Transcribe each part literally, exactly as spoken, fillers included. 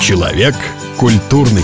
Человек культурный.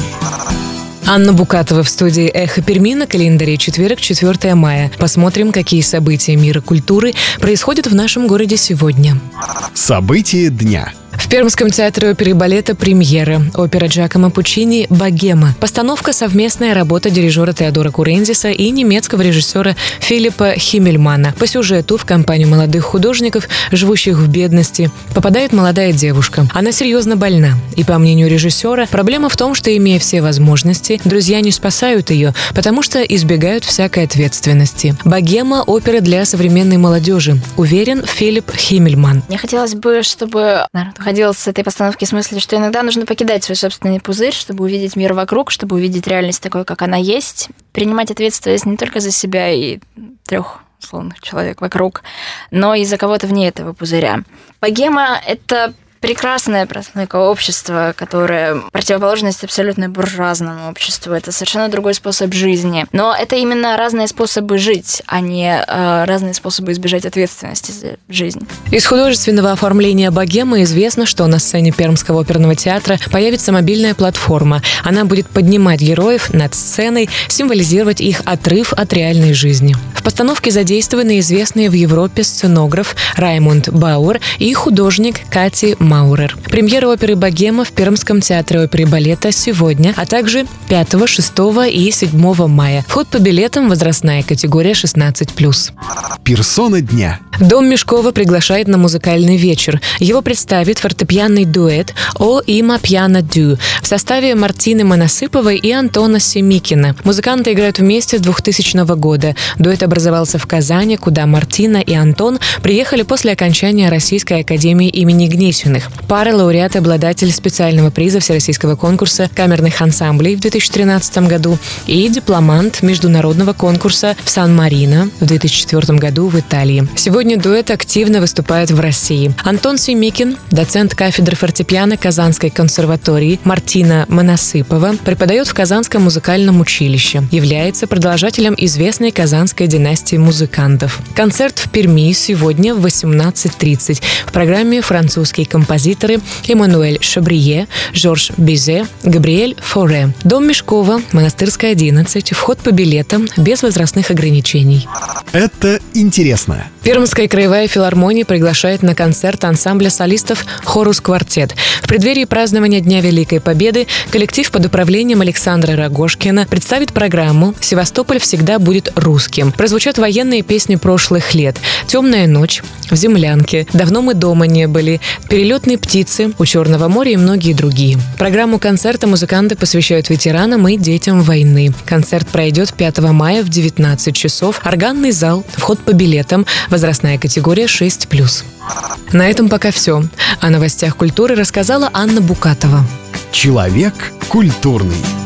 Анна Букатова в студии «Эхо Перми» на календаре четверг, четвёртое мая. Посмотрим, какие события мира культуры происходят в нашем городе сегодня. События дня. В Пермском театре оперы и балета премьера. Опера Джакомо Пуччини «Богема». Постановка — совместная работа дирижера Теодора Курензиса и немецкого режиссера Филиппа Химмельмана. По сюжету в компанию молодых художников, живущих в бедности, попадает молодая девушка. Она серьезно больна. И, по мнению режиссера, проблема в том, что, имея все возможности, друзья не спасают ее, потому что избегают всякой ответственности. «Богема» — опера для современной молодежи, уверен Филипп Химмельман. Мне хотелось бы, чтобы народ уходил с этой постановки в смысле, что иногда нужно покидать свой собственный пузырь, чтобы увидеть мир вокруг, чтобы увидеть реальность такой, как она есть, принимать ответственность не только за себя и трех условных человек вокруг, но и за кого-то вне этого пузыря. «Богема» — это прекрасное прослойка общества, которое противоположность абсолютно буржуазному обществу. Это совершенно другой способ жизни. Но это именно разные способы жить, а не э, разные способы избежать ответственности за жизнь. Из художественного оформления «Богемы» известно, что на сцене Пермского оперного театра появится мобильная платформа. Она будет поднимать героев над сценой, символизировать их отрыв от реальной жизни. В постановке задействованы известные в Европе сценограф Раймунд Бауэр и художник Кати Маурер. Премьера оперы «Богема» в Пермском театре оперы и балета сегодня, а также пятого, шестого и седьмого мая. Вход по билетам, возрастная категория шестнадцать плюс. Персона дня. Дом Мешкова приглашает на музыкальный вечер. Его представит фортепианный дуэт «О има пьяно дю» в составе Мартины Моносыповой и Антона Семикина. Музыканты играют вместе с двухтысячного года. Дуэт образовался в Казани, куда Мартина и Антон приехали после окончания Российской академии имени Гнесиных. Пара — лауреат, обладатель специального приза Всероссийского конкурса камерных ансамблей в две тысячи тринадцатом году и дипломант международного конкурса в Сан-Марино в две тысячи четвёртом году в Италии. Сегодня дуэт активно выступает в России. Антон Семикин, доцент кафедры фортепиано Казанской консерватории, Мартина Моносыпова преподает в Казанском музыкальном училище, является продолжателем известной казанской династии музыкантов. Концерт в Перми сегодня в восемнадцать тридцать. В программе французские композиторы Эммануэль Шабрие, Жорж Бизе, Габриэль Форе. Дом Мешкова, Монастырская, одиннадцать. Вход по билетам без возрастных ограничений. Это интересно. Пермская краевая филармония приглашает на концерт ансамбля солистов «Хорус Квартет». В преддверии празднования Дня Великой Победы коллектив под управлением Александра Рогожкина представит программу «Севастополь всегда будет русским». Прозвучат военные песни прошлых лет: «Темная ночь», «В землянке», «Давно мы дома не были», «Перелетные птицы», «У Черного моря» и многие другие. Программу концерта музыканты посвящают ветеранам и детям войны. Концерт пройдет пятого мая в девятнадцать часов. Органный зал. Вход по билетам. Возрастная категория шесть плюс. На этом пока все. О новостях культуры рассказала Анна Букатова. Человек культурный.